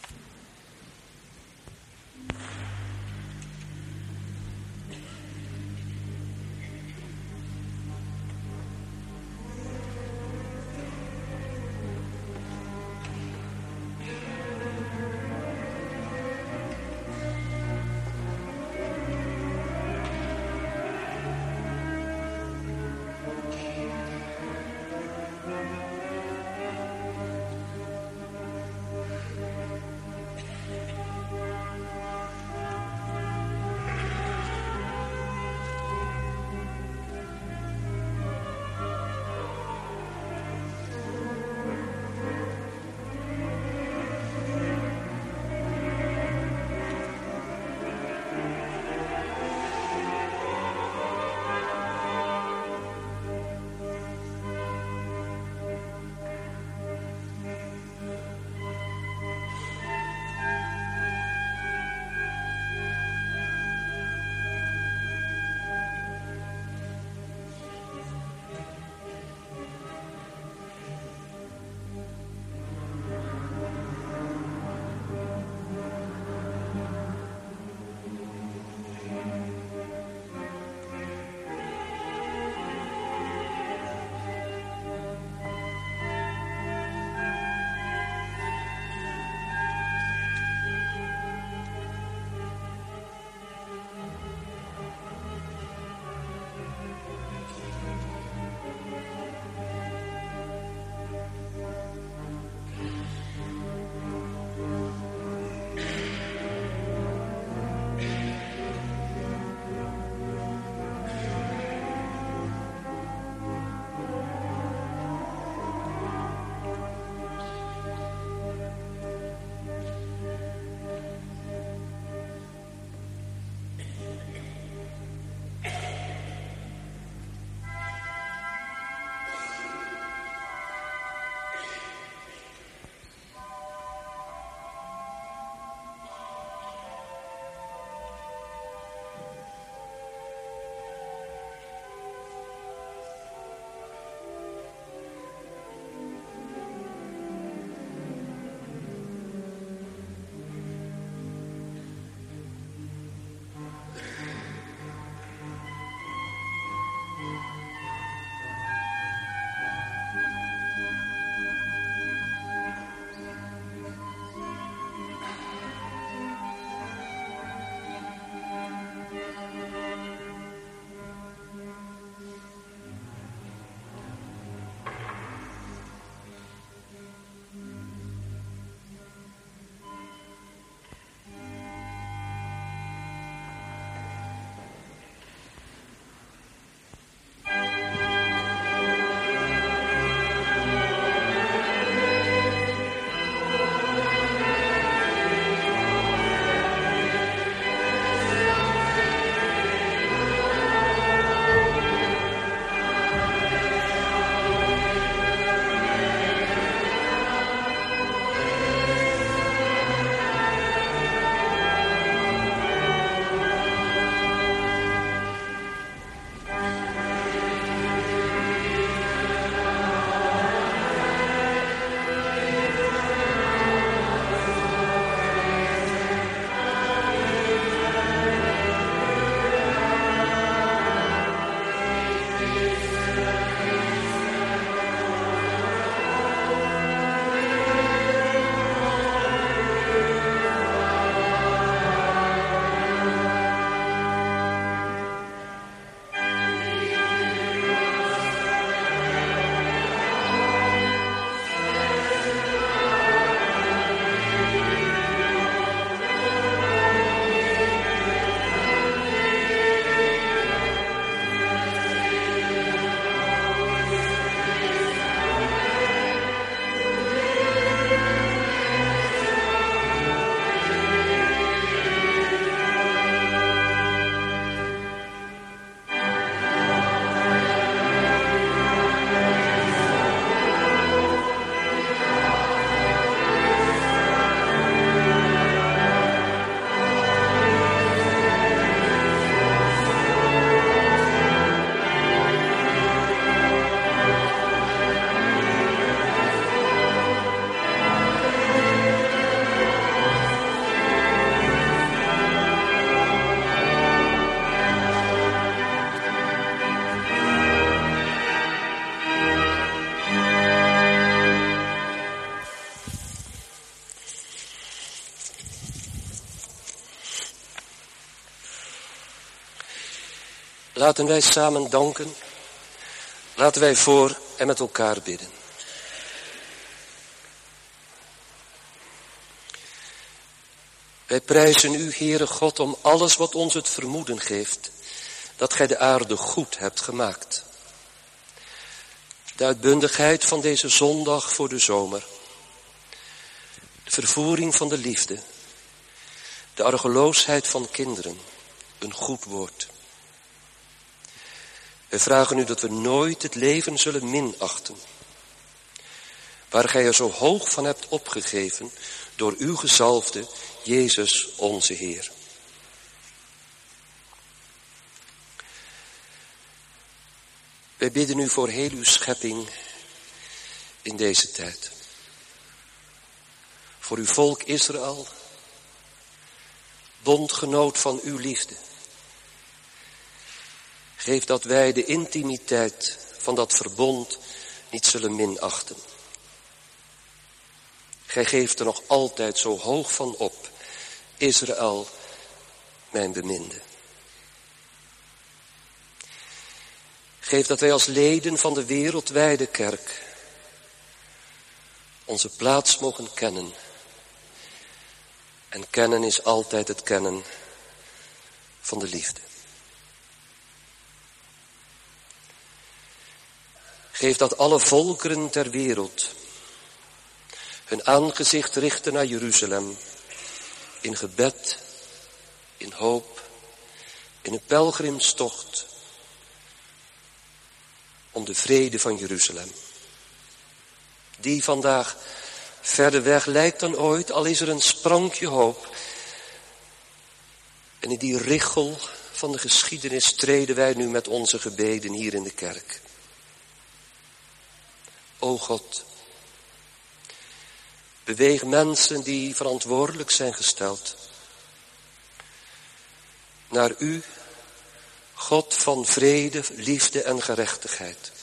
Laten wij samen danken. Laten wij voor en met elkaar bidden. Wij prijzen u, Heere God, om alles wat ons het vermoeden geeft, dat gij de aarde goed hebt gemaakt. De uitbundigheid van deze zondag voor de zomer. De vervoering van de liefde. De argeloosheid van kinderen. Een goed woord. Wij vragen u dat we nooit het leven zullen minachten. Waar gij er zo hoog van hebt opgegeven door uw gezalfde Jezus onze Heer. Wij bidden u voor heel uw schepping in deze tijd. Voor uw volk Israël, bondgenoot van uw liefde. Geef dat wij de intimiteit van dat verbond niet zullen minachten. Gij geeft er nog altijd zo hoog van op, Israël, mijn beminde. Geef dat wij als leden van de wereldwijde kerk onze plaats mogen kennen. En kennen is altijd het kennen van de liefde. Geef dat alle volkeren ter wereld hun aangezicht richten naar Jeruzalem. In gebed, in hoop, in een pelgrimstocht. Om de vrede van Jeruzalem. Die vandaag verder weg lijkt dan ooit, al is er een sprankje hoop. En in die richel van de geschiedenis treden wij nu met onze gebeden hier in de kerk. O God, beweeg mensen die verantwoordelijk zijn gesteld. Naar u, God van vrede, liefde en gerechtigheid.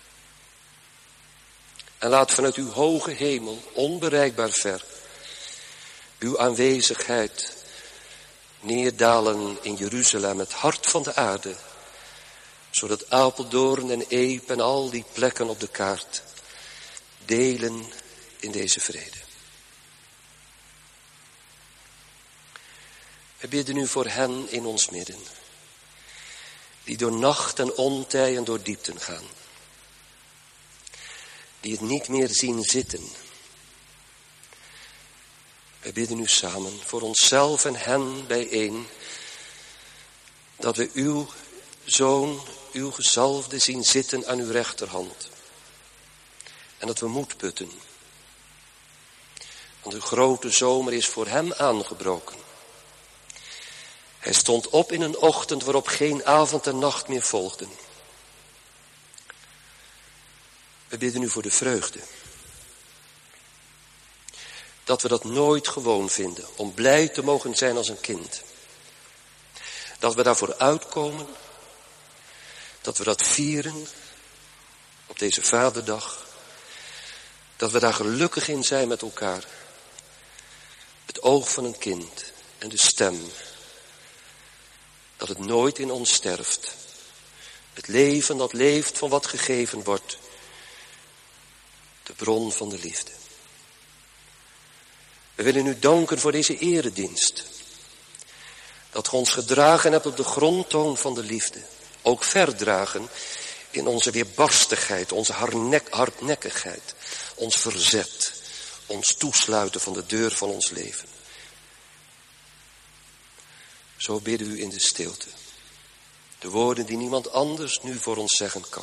En laat vanuit uw hoge hemel, onbereikbaar ver, uw aanwezigheid neerdalen in Jeruzalem, het hart van de aarde, zodat Apeldoorn en Eep en al die plekken op de kaart delen in deze vrede. We bidden u voor hen in ons midden, die door nacht en ontij en door diepten gaan. Die het niet meer zien zitten. Wij bidden u samen voor onszelf en hen bijeen, dat we uw Zoon, uw gezalfde zien zitten aan uw rechterhand. En dat we moed putten. Want de grote zomer is voor hem aangebroken. Hij stond op in een ochtend waarop geen avond en nacht meer volgden. We bidden u voor de vreugde. Dat we dat nooit gewoon vinden, om blij te mogen zijn als een kind. Dat we daarvoor uitkomen, dat we dat vieren op deze Vaderdag. Dat we daar gelukkig in zijn met elkaar. Het oog van een kind en de stem. Dat het nooit in ons sterft. Het leven dat leeft van wat gegeven wordt. De bron van de liefde. We willen u danken voor deze eredienst. Dat ge ons gedragen hebt op de grondtoon van de liefde. Ook verdragen in onze weerbarstigheid, onze hardnekkigheid. Ons verzet. Ons toesluiten van de deur van ons leven. Zo bidden we u in de stilte. De woorden die niemand anders nu voor ons zeggen kan.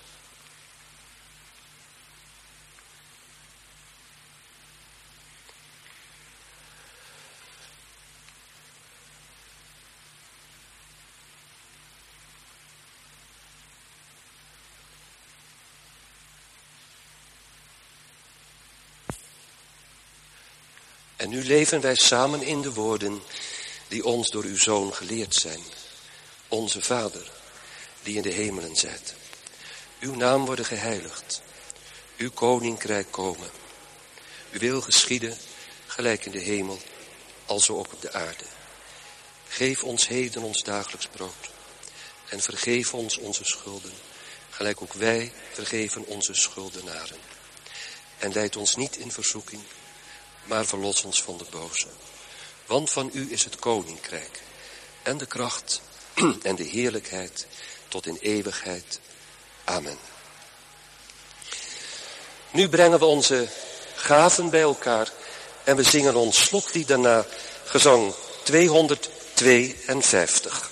En nu leven wij samen in de woorden die ons door uw Zoon geleerd zijn. Onze Vader, die in de hemelen zijt. Uw naam worden geheiligd. Uw koninkrijk komen. Uw wil geschieden, gelijk in de hemel, alzo ook op de aarde. Geef ons heden ons dagelijks brood. En vergeef ons onze schulden, gelijk ook wij vergeven onze schuldenaren. En leid ons niet in verzoeking, maar verlos ons van de boze. Want van u is het koninkrijk en de kracht en de heerlijkheid tot in eeuwigheid. Amen. Nu brengen we onze gaven bij elkaar en we zingen ons slotlied daarna, gezang 252.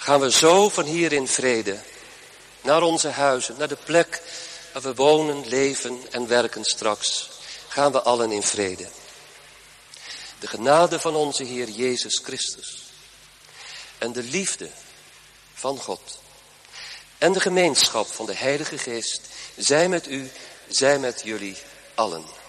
gaan we zo van hier in vrede naar onze huizen, naar de plek waar we wonen, leven en werken straks. Gaan we allen in vrede. De genade van onze Heer Jezus Christus en de liefde van God en de gemeenschap van de Heilige Geest zij met u, zij met jullie allen.